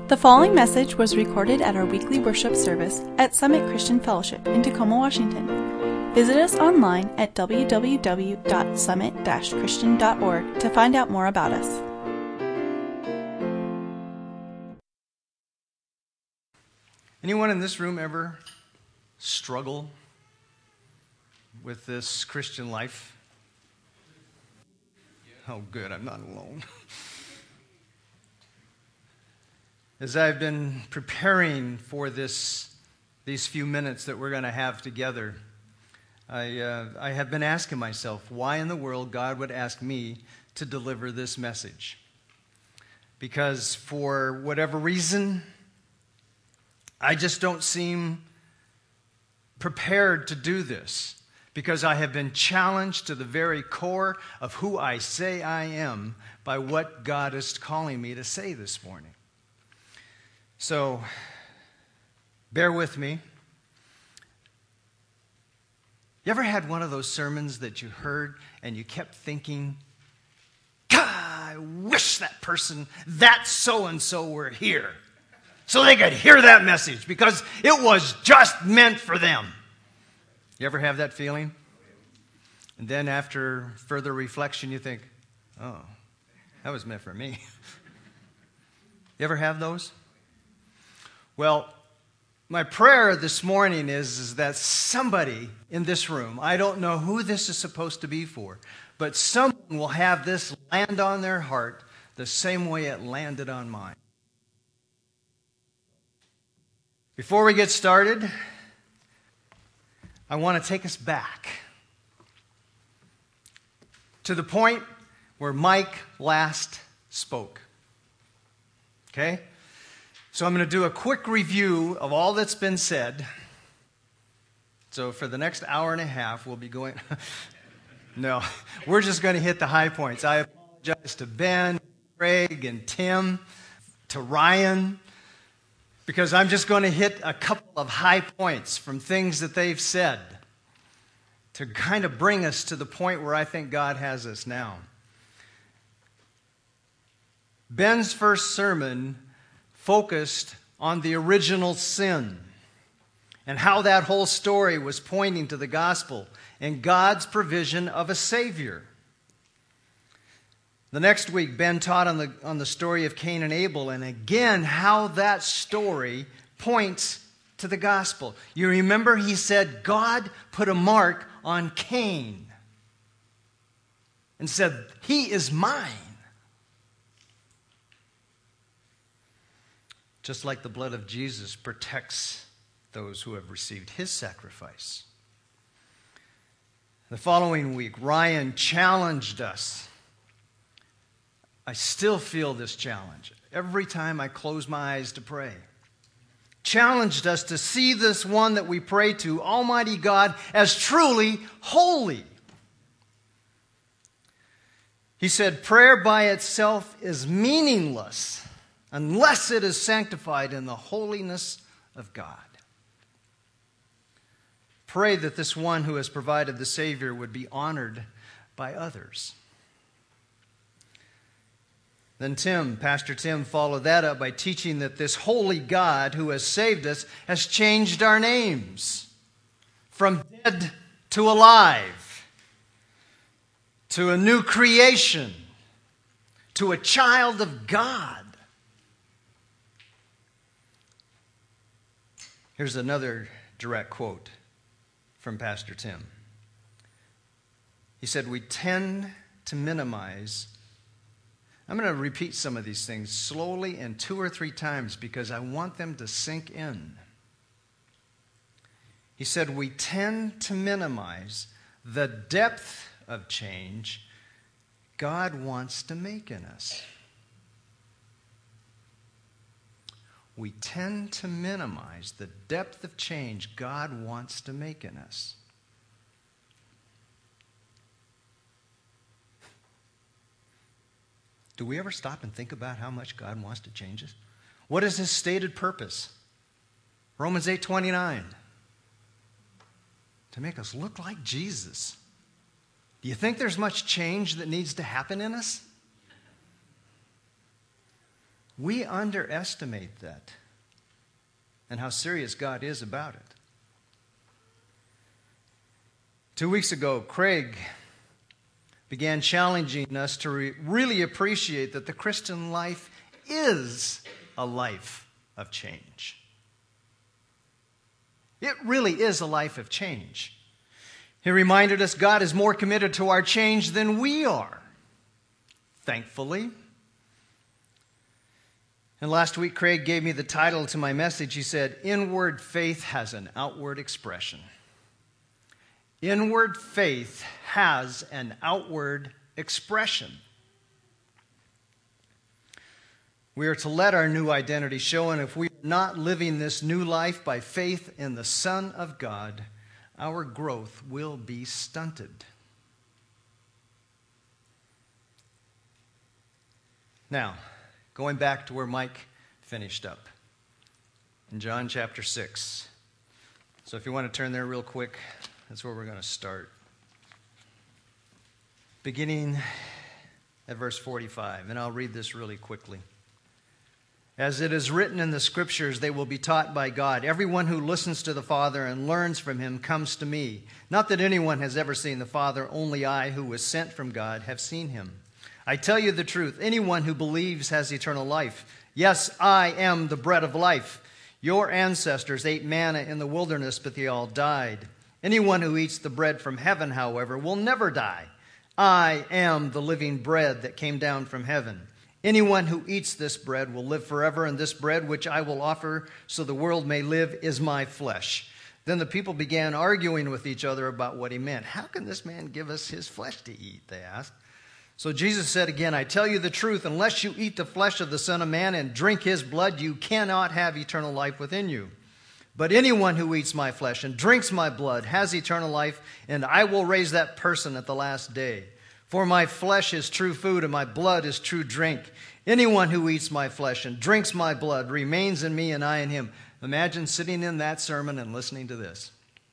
The following message was recorded at our weekly worship service at Summit Christian Fellowship in Tacoma, Washington. Visit us online at www.summit-christian.org to find out more about us. Anyone in this room ever struggle with this Christian life? Oh, good, I'm not alone. As I've been preparing for these few minutes that we're going to have together, I have been asking myself why in the world God would ask me to deliver this message. Because for whatever reason, I just don't seem prepared to do this, because I have been challenged to the very core of who I say I am by what God is calling me to say this morning. So, bear with me. You ever had one of those sermons that you heard and you kept thinking, God, I wish that person, that so-and-so were here so they could hear that message because it was just meant for them. You ever have that feeling? And then after further reflection, you think, oh, that was meant for me. You ever have those? Well, my prayer this morning is that somebody in this room, I don't know who this is supposed to be for, but someone will have this land on their heart the same way it landed on mine. Before we get started, I want to take us back to the point where Mike last spoke. Okay? So I'm going to do a quick review of all that's been said. So for the next hour and a half, we'll be going... No, we're just going to hit the high points. I apologize to Ben, Craig, and Tim, to Ryan, because I'm just going to hit a couple of high points from things that they've said to kind of bring us to the point where I think God has us now. Ben's first sermon focused on the original sin and how that whole story was pointing to the gospel and God's provision of a Savior. The next week, Ben taught on the story of Cain and Abel, and again, how that story points to the gospel. You remember he said God put a mark on Cain and said, "He is mine." Just like the blood of Jesus protects those who have received his sacrifice. The following week, Ryan challenged us. I still feel this challenge every time I close my eyes to pray. Challenged us to see this one that we pray to, Almighty God, as truly holy. He said prayer by itself is meaningless unless it is sanctified in the holiness of God. Pray that this one who has provided the Savior would be honored by others. Then Pastor Tim followed that up by teaching that this holy God who has saved us has changed our names from dead to alive, to a new creation, to a child of God. Here's another direct quote from Pastor Tim. He said, we tend to minimize. I'm going to repeat some of these things slowly and 2 or 3 times because I want them to sink in. He said, we tend to minimize the depth of change God wants to make in us. We tend to minimize the depth of change God wants to make in us. Do we ever stop and think about how much God wants to change us? What is his stated purpose? Romans 8:29. To make us look like Jesus. Do you think there's much change that needs to happen in us? We underestimate that and how serious God is about it. 2 weeks ago, Craig began challenging us to really appreciate that the Christian life is a life of change. It really is a life of change. He reminded us God is more committed to our change than we are, thankfully. And last week, Craig gave me the title to my message. He said, "Inward faith has an outward expression." Inward faith has an outward expression. We are to let our new identity show, and if we are not living this new life by faith in the Son of God, our growth will be stunted. Now, going back to where Mike finished up, in John chapter 6. So if you want to turn there real quick, that's where we're going to start. Beginning at verse 45, and I'll read this really quickly. "As it is written in the Scriptures, they will be taught by God. Everyone who listens to the Father and learns from him comes to me. Not that anyone has ever seen the Father, only I, who was sent from God, have seen him. I tell you the truth, anyone who believes has eternal life. Yes, I am the bread of life. Your ancestors ate manna in the wilderness, but they all died. Anyone who eats the bread from heaven, however, will never die. I am the living bread that came down from heaven. Anyone who eats this bread will live forever, and this bread which I will offer so the world may live is my flesh." Then the people began arguing with each other about what he meant. "How can this man give us his flesh to eat?" they asked. So Jesus said again, "I tell you the truth, unless you eat the flesh of the Son of Man and drink his blood, you cannot have eternal life within you. But anyone who eats my flesh and drinks my blood has eternal life, and I will raise that person at the last day. For my flesh is true food, and my blood is true drink. Anyone who eats my flesh and drinks my blood remains in me, and I in him." Imagine sitting in that sermon and listening to this.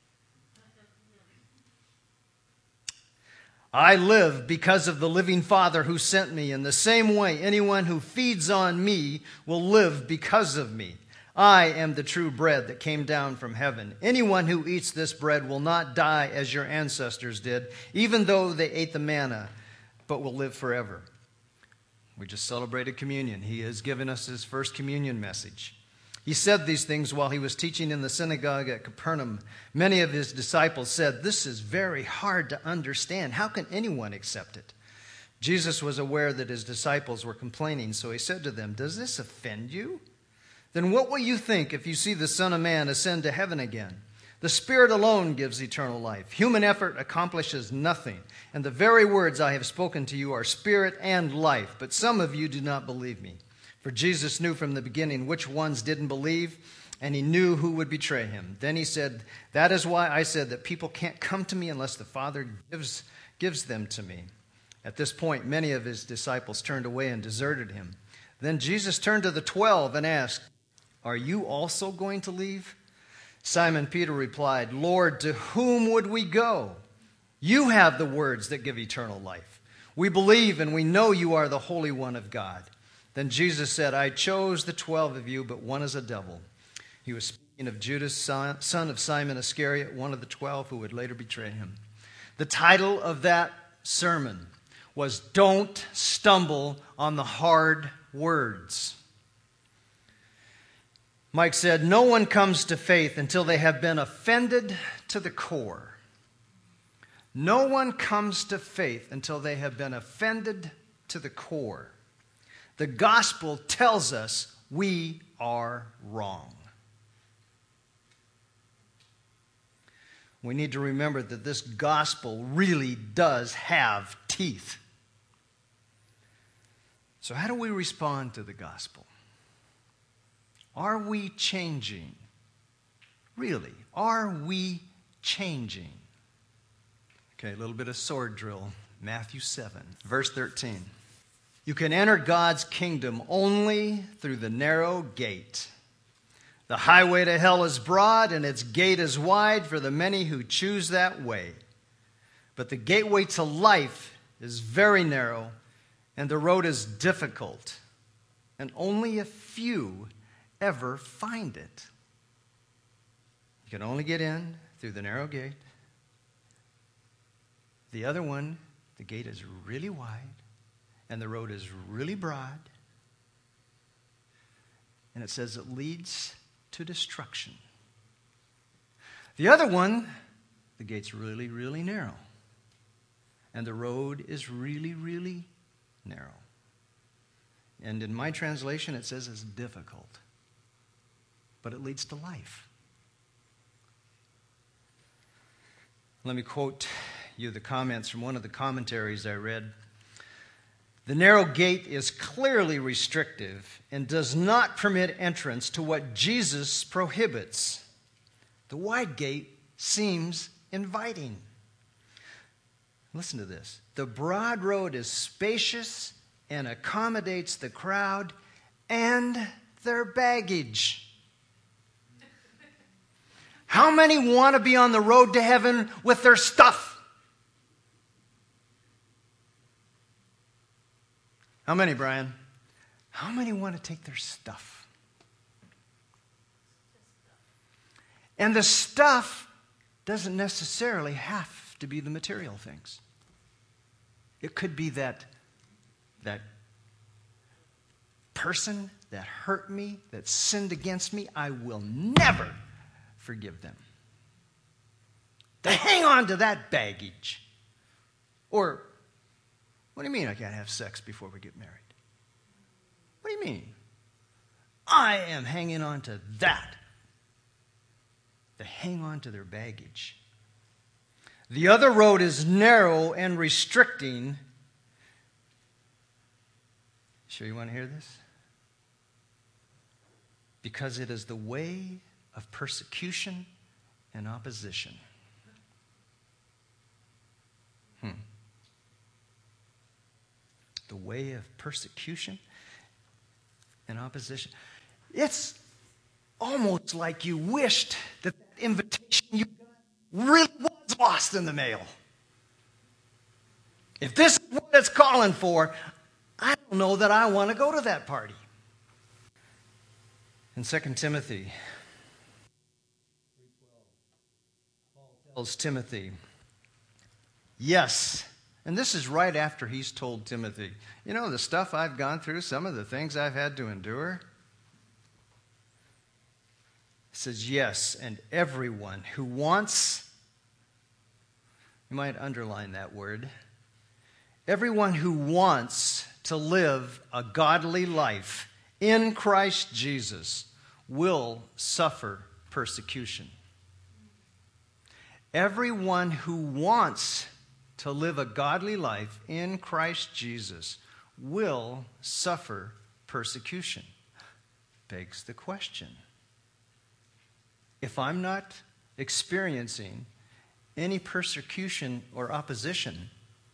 "I live because of the living Father who sent me. In the same way, anyone who feeds on me will live because of me. I am the true bread that came down from heaven. Anyone who eats this bread will not die as your ancestors did, even though they ate the manna, but will live forever." We just celebrated communion. He has given us his first communion message. He said these things while he was teaching in the synagogue at Capernaum. Many of his disciples said, "This is very hard to understand. How can anyone accept it?" Jesus was aware that his disciples were complaining, so he said to them, "Does this offend you? Then what will you think if you see the Son of Man ascend to heaven again? The Spirit alone gives eternal life. Human effort accomplishes nothing, and the very words I have spoken to you are spirit and life, but some of you do not believe me." For Jesus knew from the beginning which ones didn't believe, and he knew who would betray him. Then he said, "That is why I said that people can't come to me unless the Father gives them to me." At this point, many of his disciples turned away and deserted him. Then Jesus turned to the 12 and asked, "Are you also going to leave?" Simon Peter replied, "Lord, to whom would we go? You have the words that give eternal life. We believe and we know you are the Holy One of God." Then Jesus said, "I chose the 12 of you, but one is a devil." He was speaking of Judas, son of Simon Iscariot, one of the 12 who would later betray him. The title of that sermon was "Don't Stumble on the Hard Words." Mike said, "No one comes to faith until they have been offended to the core." No one comes to faith until they have been offended to the core. The gospel tells us we are wrong. We need to remember that this gospel really does have teeth. So how do we respond to the gospel? Are we changing? Really, are we changing? Okay, a little bit of sword drill. Matthew 7, verse 13. "You can enter God's kingdom only through the narrow gate. The highway to hell is broad, and its gate is wide for the many who choose that way. But the gateway to life is very narrow, and the road is difficult, and only a few ever find it. You can only get in through the narrow gate. The other one, the gate is really wide, and the road is really broad. And it says it leads to destruction. The other one, the gate's really, really narrow. And the road is really, really narrow. And in my translation, it says it's difficult. But it leads to life. Let me quote you the comments from one of the commentaries I read. The narrow gate is clearly restrictive and does not permit entrance to what Jesus prohibits. The wide gate seems inviting. Listen to this. The broad road is spacious and accommodates the crowd and their baggage. How many want to be on the road to heaven with their stuff? How many, Brian? How many want to take their stuff? And the stuff doesn't necessarily have to be the material things. It could be that person that hurt me, that sinned against me. I will never forgive them. To hang on to that baggage. Or, what do you mean I can't have sex before we get married? What do you mean? I am hanging on to that. They hang on to their baggage. The other road is narrow and restricting. Sure you want to hear this? Because it is the way of persecution and opposition. The way of persecution and opposition. It's almost like you wished that invitation you got really was lost in the mail. If this is what it's calling for, I don't know that I want to go to that party. In 2 Timothy, Paul tells Timothy, yes, and this is right after he's told Timothy, you know, the stuff I've gone through, some of the things I've had to endure. He says, yes, and everyone who wants, you might underline that word, everyone who wants to live a godly life in Christ Jesus will suffer persecution. Everyone who wants to live a godly life in Christ Jesus will suffer persecution. Begs the question. If I'm not experiencing any persecution or opposition,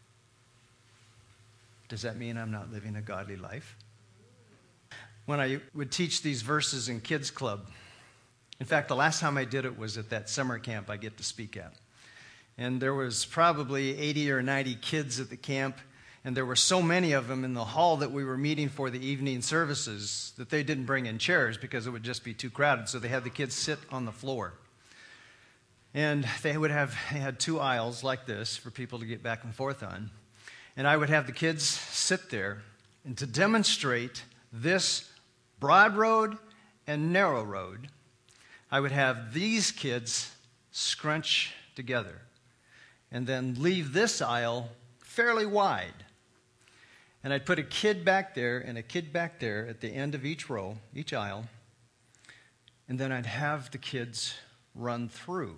does that mean I'm not living a godly life? When I would teach these verses in kids club, in fact, the last time I did it was at that summer camp I get to speak at. And there was probably 80 or 90 kids at the camp, and there were so many of them in the hall that we were meeting for the evening services that they didn't bring in chairs because it would just be too crowded, so they had the kids sit on the floor. And they had two aisles like this for people to get back and forth on. And I would have the kids sit there, and to demonstrate this broad road and narrow road, I would have these kids scrunch together and then leave this aisle fairly wide. And I'd put a kid back there and a kid back there at the end of each row, each aisle, and then I'd have the kids run through.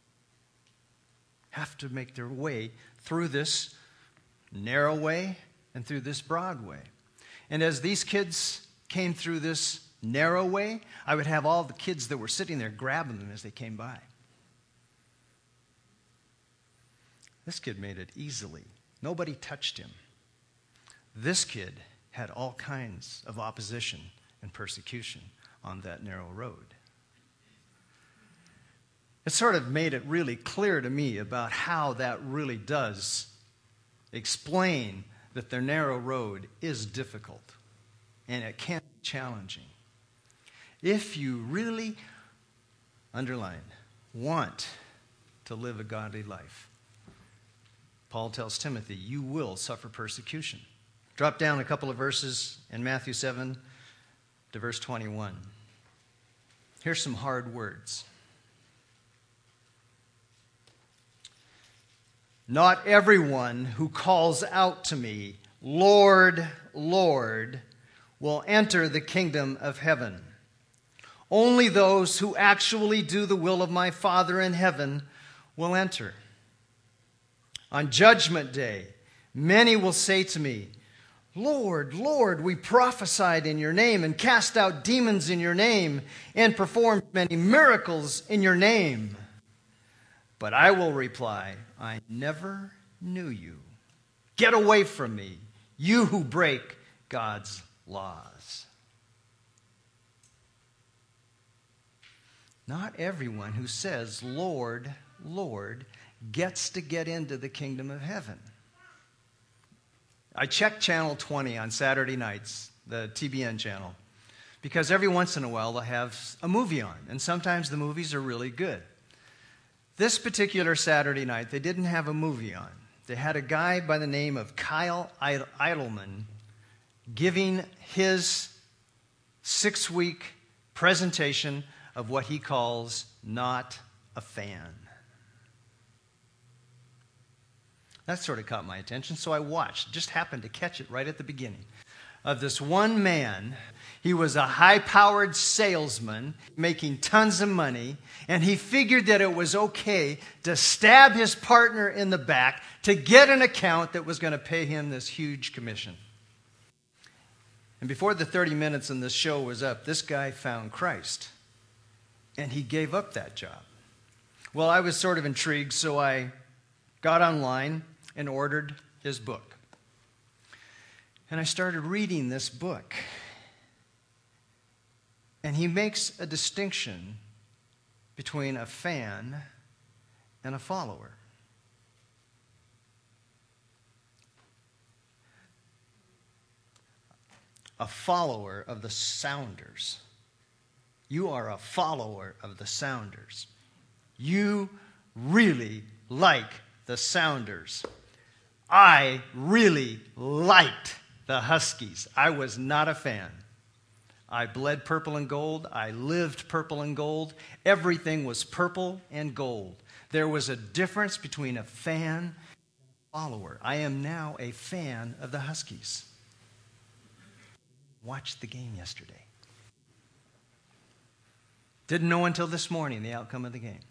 Have to make their way through this narrow way and through this broad way. And as these kids came through this narrow way, I would have all the kids that were sitting there grabbing them as they came by. This kid made it easily. Nobody touched him. This kid had all kinds of opposition and persecution on that narrow road. It sort of made it really clear to me about how that really does explain that their narrow road is difficult. and it can be challenging. If you really, underline, want to live a godly life, Paul tells Timothy, you will suffer persecution. Drop down a couple of verses in Matthew 7 to verse 21. Here's some hard words. Not everyone who calls out to me, Lord, Lord, will enter the kingdom of heaven. Only those who actually do the will of my Father in heaven will enter. On Judgment Day, many will say to me, Lord, Lord, we prophesied in your name and cast out demons in your name and performed many miracles in your name. But I will reply, I never knew you. Get away from me, you who break God's laws. Not everyone who says, Lord, Lord, gets to get into the kingdom of heaven. I check Channel 20 on Saturday nights, the TBN channel, because every once in a while they'll have a movie on, and sometimes the movies are really good. This particular Saturday night, they didn't have a movie on. They had a guy by the name of Kyle Idleman giving his 6-week presentation of what he calls Not a Fan. That sort of caught my attention, so I watched. Just happened to catch it right at the beginning. Of this one man, he was a high-powered salesman making tons of money, and he figured that it was okay to stab his partner in the back to get an account that was going to pay him this huge commission. And before the 30 minutes in this show was up, this guy found Christ, and he gave up that job. Well, I was sort of intrigued, so I got online and ordered his book. And I started reading this book. And he makes a distinction between a fan and a follower. A follower of the Sounders. You are a follower of the Sounders. You really like the Sounders. I really liked the Huskies. I was not a fan. I bled purple and gold. I lived purple and gold. Everything was purple and gold. There was a difference between a fan and a follower. I am now a fan of the Huskies. Watched the game yesterday. Didn't know until this morning the outcome of the game.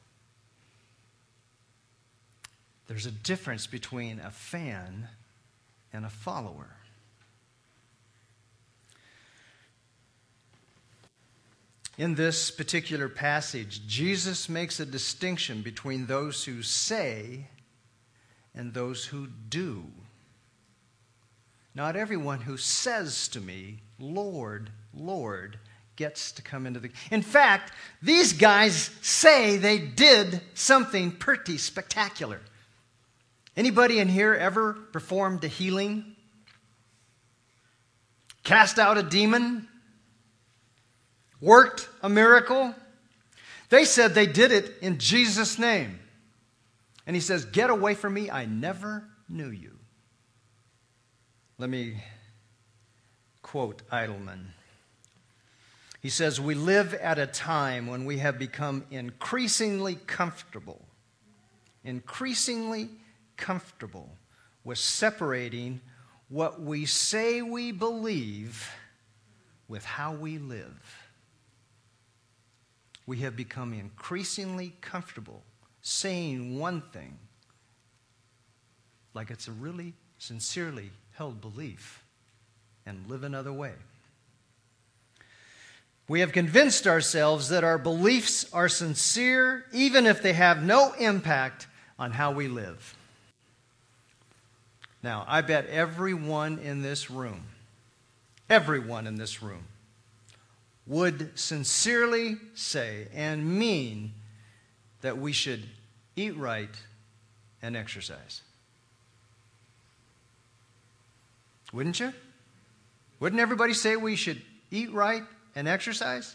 There's a difference between a fan and a follower. In this particular passage, Jesus makes a distinction between those who say and those who do. Not everyone who says to me, Lord, Lord, gets to come into the... In fact, these guys say they did something pretty spectacular. Anybody in here ever performed a healing? Cast out a demon? Worked a miracle? They said they did it in Jesus' name. And he says, get away from me, I never knew you. Let me quote Idleman. He says, we live at a time when we have become increasingly comfortable with separating what we say we believe with how we live. We have become increasingly comfortable saying one thing like it's a really sincerely held belief and live another way. We have convinced ourselves that our beliefs are sincere even if they have no impact on how we live. Now, I bet everyone in this room would sincerely say and mean that we should eat right and exercise. Wouldn't you? Wouldn't everybody say we should eat right and exercise?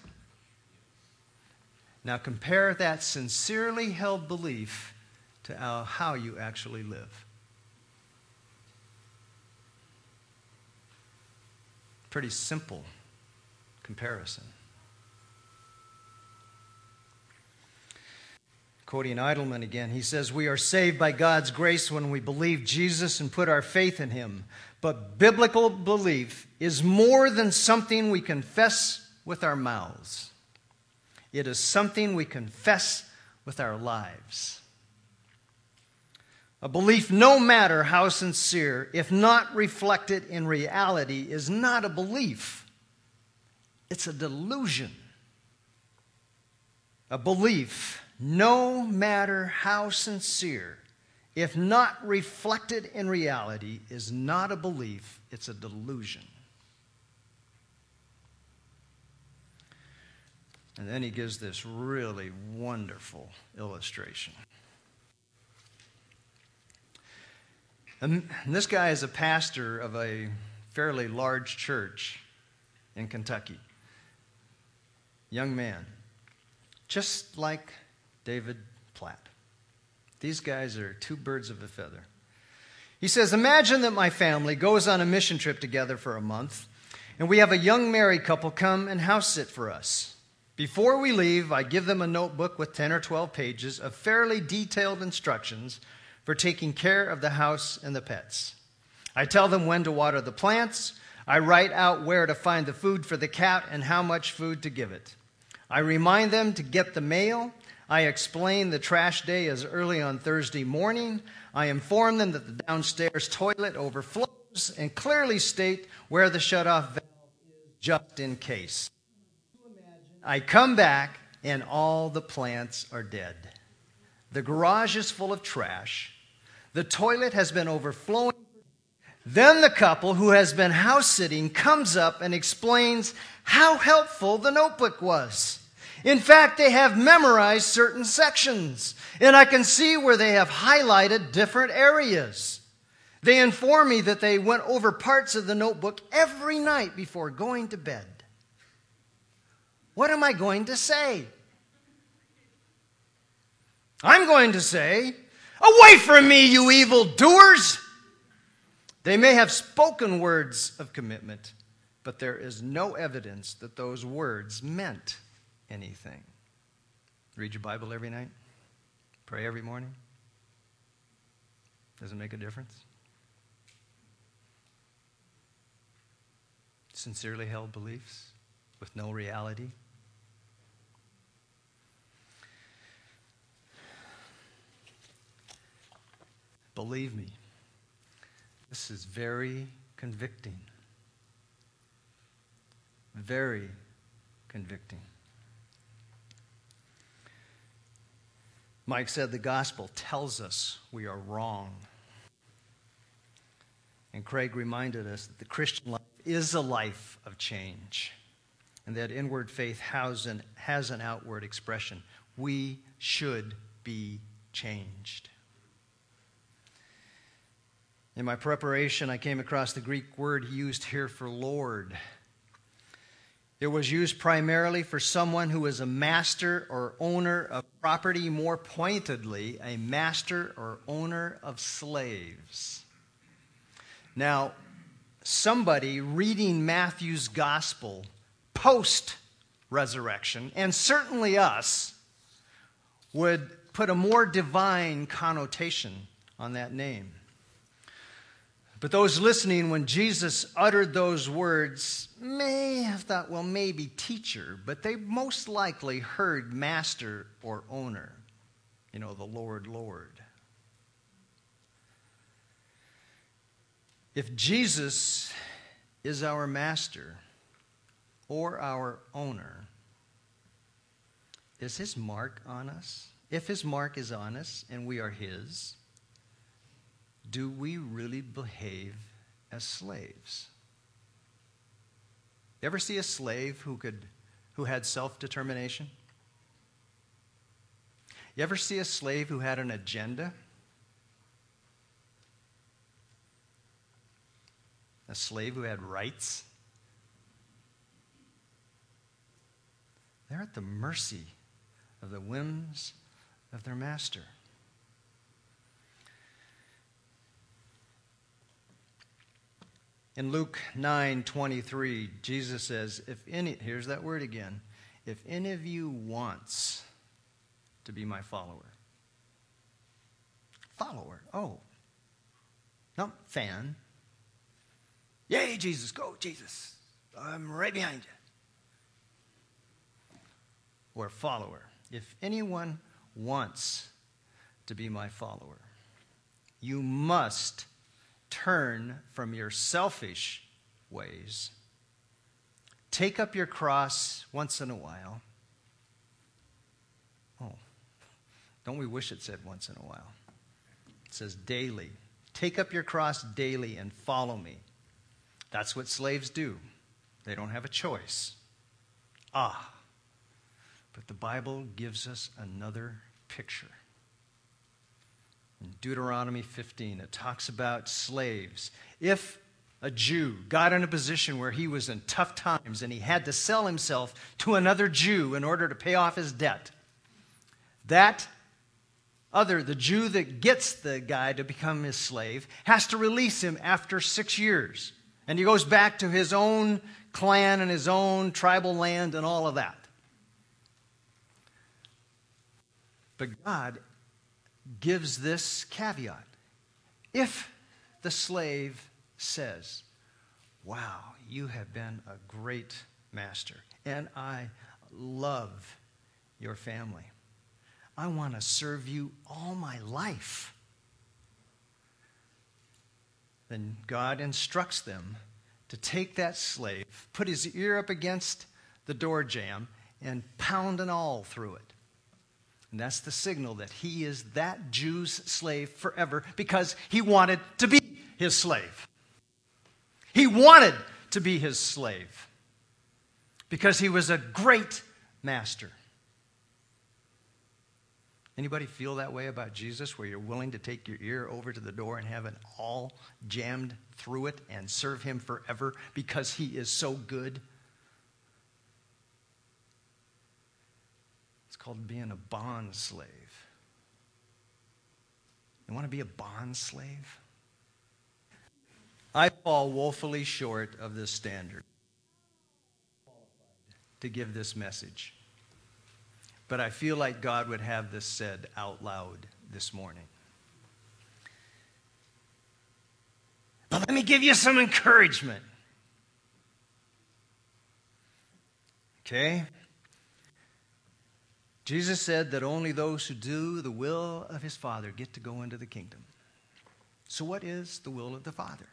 Now compare that sincerely held belief to how you actually live. Pretty simple comparison. Quoting Idleman again, he says, "We are saved by God's grace when we believe Jesus and put our faith in him. But biblical belief is more than something we confess with our mouths. It is something we confess with our lives. A belief, no matter how sincere, if not reflected in reality, is not a belief. It's a delusion. A belief, no matter how sincere, if not reflected in reality, is not a belief, it's a delusion." And then he gives this really wonderful illustration. And this guy is a pastor of a fairly large church in Kentucky. Young man, just like David Platt. These guys are two birds of a feather. He says, "Imagine that my family goes on a mission trip together for a month, and we have a young married couple come and house sit for us. Before we leave, I give them a notebook with 10 or 12 pages of fairly detailed instructions for taking care of the house and the pets. I tell them when to water the plants. I write out where to find the food for the cat and how much food to give it. I remind them to get the mail. I explain the trash day is early on Thursday morning. I inform them that the downstairs toilet overflows and clearly state where the shutoff valve is just in case. I come back and all the plants are dead. The garage is full of trash. The toilet has been overflowing. Then the couple who has been house sitting comes up and explains how helpful the notebook was. In fact, they have memorized certain sections, and I can see where they have highlighted different areas. They inform me that they went over parts of the notebook every night before going to bed. What am I going to say? I'm going to say, 'Away from me, you evildoers!' They may have spoken words of commitment, but there is no evidence that those words meant anything." Read your Bible every night? Pray every morning? Does it make a difference? Sincerely held beliefs with no reality? Believe me, this is very convicting. Very convicting. Mike said the gospel tells us we are wrong. And Craig reminded us that the Christian life is a life of change, and that inward faith has an outward expression. We should be changed. In my preparation, I came across the Greek word used here for Lord. It was used primarily for someone who is a master or owner of property, more pointedly, a master or owner of slaves. Now, somebody reading Matthew's gospel post-resurrection, and certainly us, would put a more divine connotation on that name. But those listening when Jesus uttered those words may have thought, well, maybe teacher, but they most likely heard master or owner. You know, the Lord, Lord. If Jesus is our master or our owner, is his mark on us? If his mark is on us and we are his, do we really behave as slaves? You ever see a slave who had self-determination? You ever see a slave who had an agenda? A slave who had rights? They're at the mercy of the whims of their master. In Luke 9:23, Jesus says, here's that word again, if any of you wants to be my follower. Follower, oh. No, fan. Yay, Jesus, go, Jesus. I'm right behind you. Or follower. If anyone wants to be my follower, you must turn from your selfish ways. Take up your cross once in a while. Oh, don't we wish it said once in a while? It says daily. Take up your cross daily and follow me. That's what slaves do. They don't have a choice. But the Bible gives us another picture. In Deuteronomy 15, it talks about slaves. If a Jew got in a position where he was in tough times and he had to sell himself to another Jew in order to pay off his debt, the Jew that gets the guy to become his slave, has to release him after 6 years. And he goes back to his own clan and his own tribal land and all of that. But God gives this caveat. If the slave says, wow, you have been a great master, and I love your family. I want to serve you all my life. Then God instructs them to take that slave, put his ear up against the door jamb, and pound an awl through it. And that's the signal that he is that Jew's slave forever, because he wanted to be his slave. He wanted to be his slave because he was a great master. Anybody feel that way about Jesus, where you're willing to take your ear over to the door and have it all jammed through it and serve him forever because he is so good? It's called being a bond slave. You want to be a bond slave? I fall woefully short of this standard to give this message. But I feel like God would have this said out loud this morning. But let me give you some encouragement. Okay? Jesus said that only those who do the will of his Father get to go into the kingdom. So what is the will of the Father?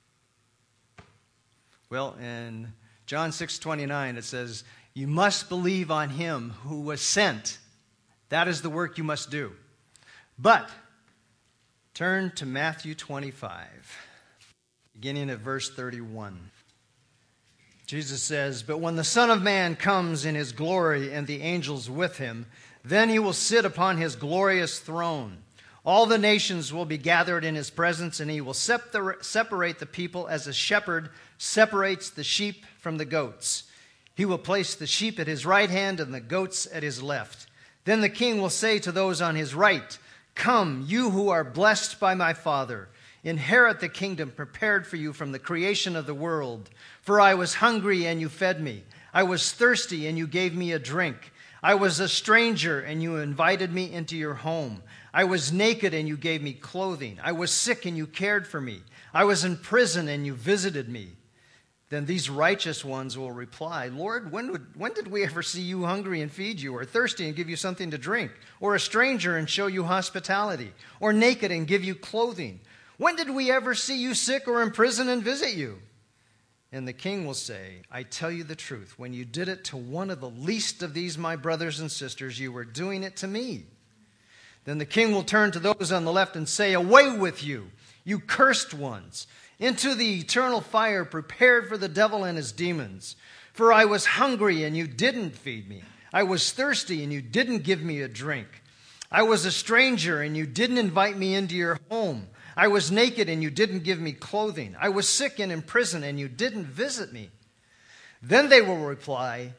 Well, in John 6:29, it says, you must believe on him who was sent. That is the work you must do. But turn to Matthew 25, beginning at verse 31. Jesus says, but when the Son of Man comes in his glory and the angels with him, then he will sit upon his glorious throne. All the nations will be gathered in his presence, and he will separate the people as a shepherd separates the sheep from the goats. He will place the sheep at his right hand and the goats at his left. Then the king will say to those on his right, come, you who are blessed by my Father, inherit the kingdom prepared for you from the creation of the world. For I was hungry, and you fed me. I was thirsty, and you gave me a drink. I was a stranger, and you invited me into your home. I was naked, and you gave me clothing. I was sick, and you cared for me. I was in prison, and you visited me. Then these righteous ones will reply, Lord, when did we ever see you hungry and feed you, or thirsty and give you something to drink, or a stranger and show you hospitality, or naked and give you clothing? When did we ever see you sick or in prison and visit you? And the king will say, I tell you the truth, when you did it to one of the least of these my brothers and sisters, you were doing it to me. Then the king will turn to those on the left and say, away with you, you cursed ones, into the eternal fire prepared for the devil and his demons. For I was hungry, and you didn't feed me. I was thirsty, and you didn't give me a drink. I was a stranger, and you didn't invite me into your home. I was naked, and you didn't give me clothing. I was sick and in prison, and you didn't visit me. Then they will reply,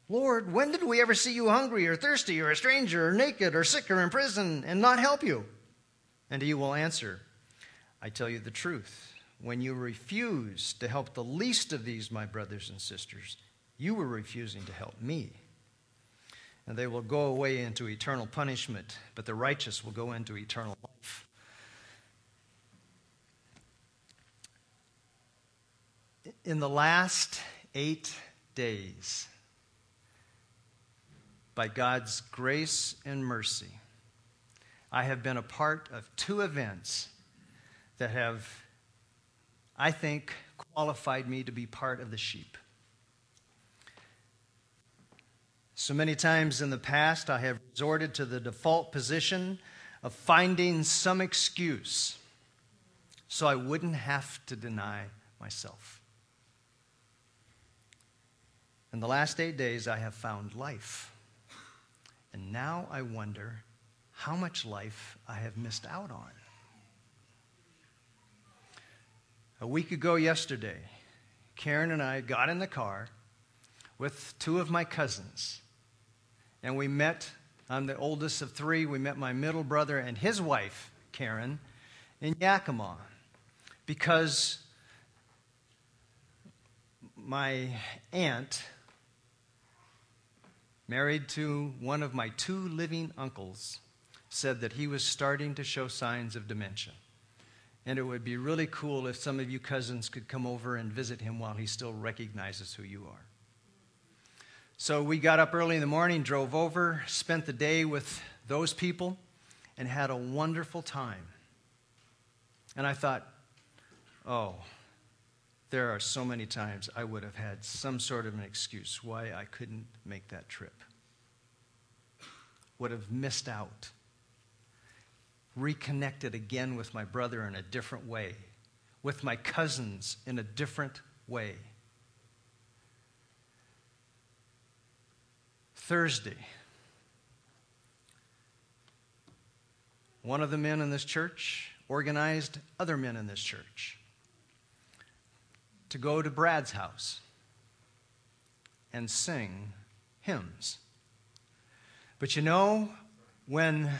Lord, when did we ever see you hungry or thirsty or a stranger or naked or sick or in prison and not help you?" And he will answer, "I tell you the truth. When you refuse to help the least of these, my brothers and sisters, you were refusing to help me. And they will go away into eternal punishment, but the righteous will go into eternal life." In the last 8 days, by God's grace and mercy, I have been a part of 2 events that have, I think, qualified me to be part of the sheep. So many times in the past, I have resorted to the default position of finding some excuse so I wouldn't have to deny myself. In the last 8 days, I have found life. And now I wonder how much life I have missed out on. A week ago yesterday, Karen and I got in the car with 2 of my cousins. And we met, I'm the oldest of 3, we met my middle brother and his wife, Karen, in Yakima. Because my aunt, married to one of my 2 living uncles, said that he was starting to show signs of dementia. And it would be really cool if some of you cousins could come over and visit him while he still recognizes who you are. So we got up early in the morning, drove over, spent the day with those people, and had a wonderful time. And I thought, oh, there are so many times I would have had some sort of an excuse why I couldn't make that trip. Would have missed out. Reconnected again with my brother in a different way. With my cousins in a different way. Thursday, one of the men in this church organized other men in this church to go to Brad's house and sing hymns. But you know, when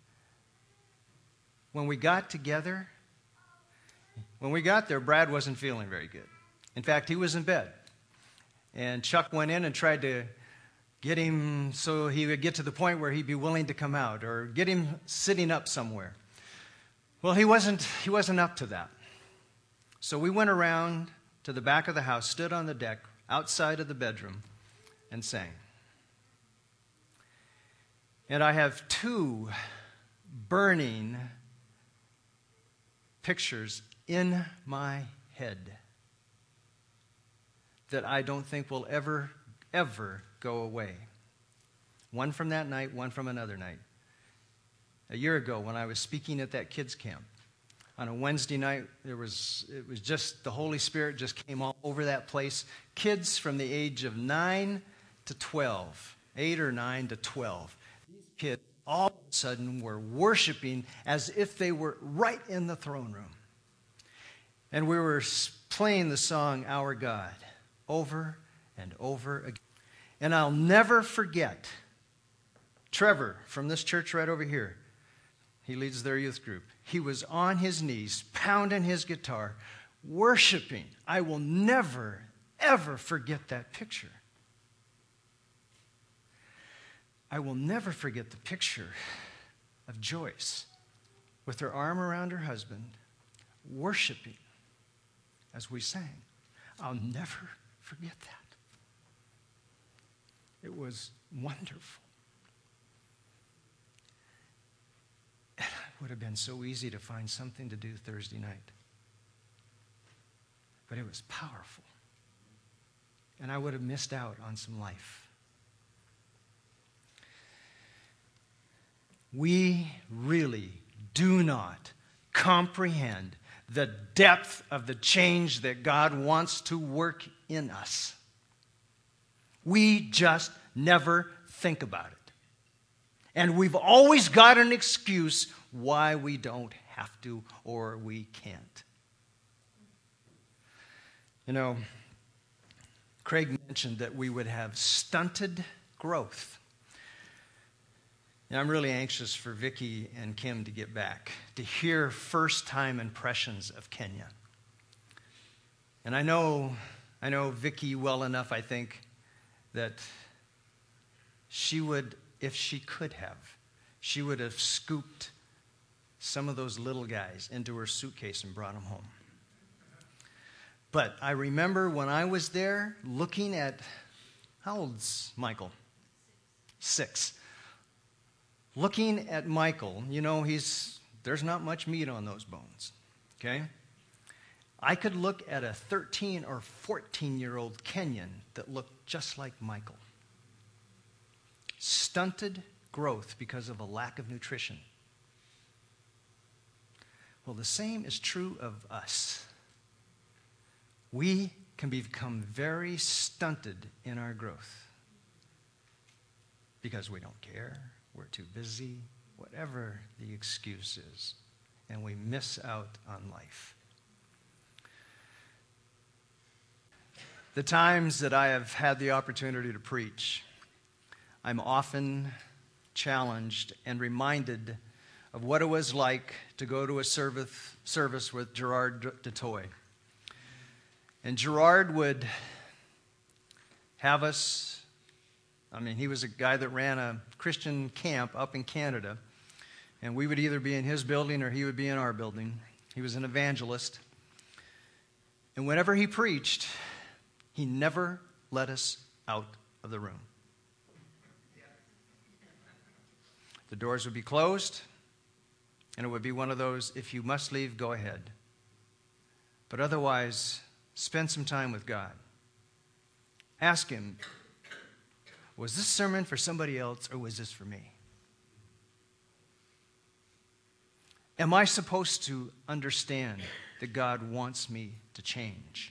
we got together, when we got there, Brad wasn't feeling very good. In fact, he was in bed. And Chuck went in and tried to get him so he would get to the point where he'd be willing to come out, or get him sitting up somewhere. Well, he wasn't up to that. So we went around to the back of the house, stood on the deck outside of the bedroom, and sang. And I have 2 burning pictures in my head that I don't think will ever go away. One from that night, one from another night. A year ago, when I was speaking at that kids' camp, on a Wednesday night, it was just, the Holy Spirit just came all over that place. Kids from the age of 9 to 12, 8 or 9 to 12. These kids all of a sudden were worshiping as if they were right in the throne room. And we were playing the song, Our God, over and over again. And I'll never forget Trevor from this church right over here. He leads their youth group. He was on his knees, pounding his guitar, worshiping. I will never, ever forget that picture. I will never forget the picture of Joyce with her arm around her husband, worshiping as we sang. I'll never forget that. It was wonderful. And it would have been so easy to find something to do Thursday night. But it was powerful. And I would have missed out on some life. We really do not comprehend the depth of the change that God wants to work in us. We just never think about it. And we've always got an excuse why we don't have to or we can't. You know, Craig mentioned that we would have stunted growth. And I'm really anxious for Vicki and Kim to get back, to hear first-time impressions of Kenya. And I know Vicki well enough, I think, that she would, if she could have, she would have scooped some of those little guys into her suitcase and brought them home. But I remember when I was there looking at, how old's Michael? 6. Looking at Michael, you know, there's not much meat on those bones, okay? I could look at a 13 or 14-year-old Kenyan that looked just like Michael. Stunted growth because of a lack of nutrition. Well, the same is true of us. We can become very stunted in our growth because we don't care, we're too busy, whatever the excuse is, and we miss out on life. The times that I have had the opportunity to preach, I'm often challenged and reminded of what it was like to go to a service with Gerard DeToy. And Gerard would have us, he was a guy that ran a Christian camp up in Canada, and we would either be in his building or he would be in our building. He was an evangelist. And whenever he preached, he never let us out of the room. The doors would be closed, and it would be one of those, if you must leave, go ahead. But otherwise, spend some time with God. Ask Him, was this sermon for somebody else or was this for me? Am I supposed to understand that God wants me to change?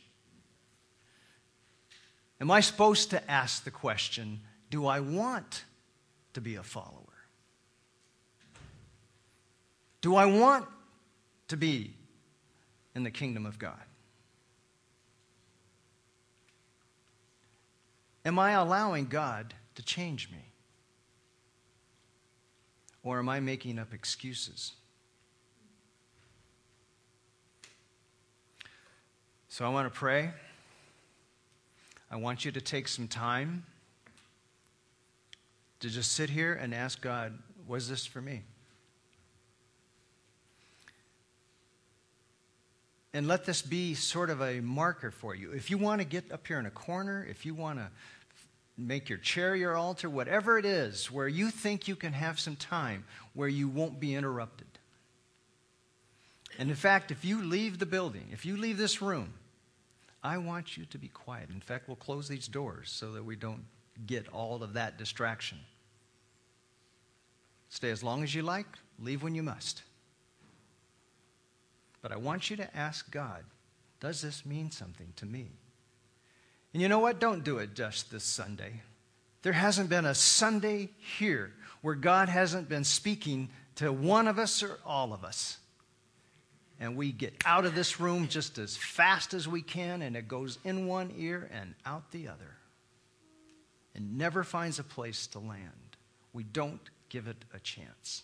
Am I supposed to ask the question, do I want to be a follower? Do I want to be in the kingdom of God? Am I allowing God to change me? Or am I making up excuses? So I want to pray. I want you to take some time to just sit here and ask God, was this for me? And let this be sort of a marker for you. If you want to get up here in a corner, if you want to make your chair your altar, whatever it is, where you think you can have some time, where you won't be interrupted. And in fact, if you leave the building, if you leave this room, I want you to be quiet. In fact, we'll close these doors so that we don't get all of that distraction. Stay as long as you like, leave when you must. But I want you to ask God, does this mean something to me? And you know what? Don't do it just this Sunday. There hasn't been a Sunday here where God hasn't been speaking to one of us or all of us. And we get out of this room just as fast as we can, and it goes in one ear and out the other. And never finds a place to land. We don't give it a chance.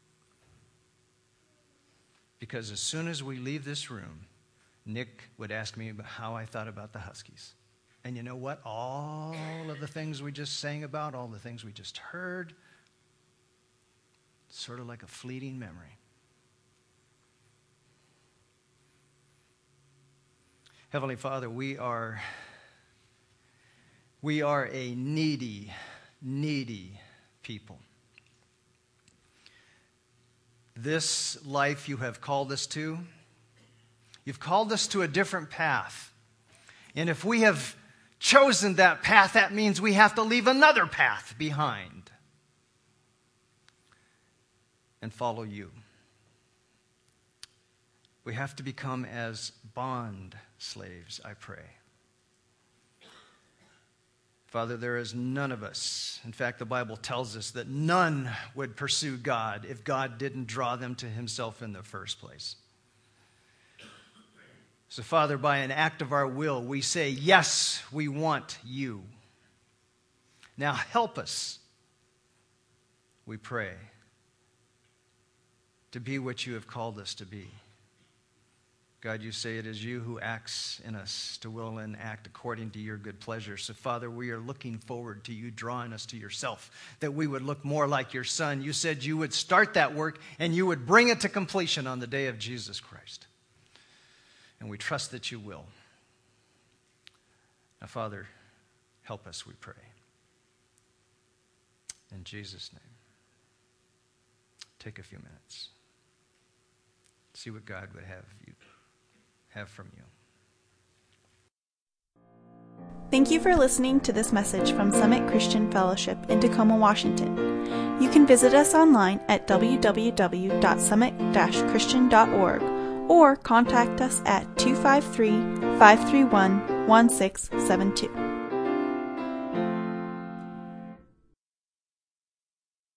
Because as soon as we leave this room, Nick would ask me about how I thought about the Huskies. And you know what? All of the things we just sang about, all the things we just heard, sort of like a fleeting memory. Heavenly Father, we are a needy people. This life you have called us to, you've called us to a different path. And if we have chosen that path, that means we have to leave another path behind and follow you. We have to become as bond slaves, I pray. Father, there is none of us. In fact, the Bible tells us that none would pursue God if God didn't draw them to Himself in the first place. So, Father, by an act of our will, we say, yes, we want you. Now help us, we pray, to be what you have called us to be. God, you say it is you who acts in us to will and act according to your good pleasure. So, Father, we are looking forward to you drawing us to yourself, that we would look more like your Son. You said you would start that work and you would bring it to completion on the day of Jesus Christ. And we trust that you will. Now, Father, help us, we pray. In Jesus' name. Take a few minutes. See what God would have from you. Thank you for listening to this message from Summit Christian Fellowship in Tacoma, Washington. You can visit us online at www.summit-christian.org or contact us at 253-531-1672.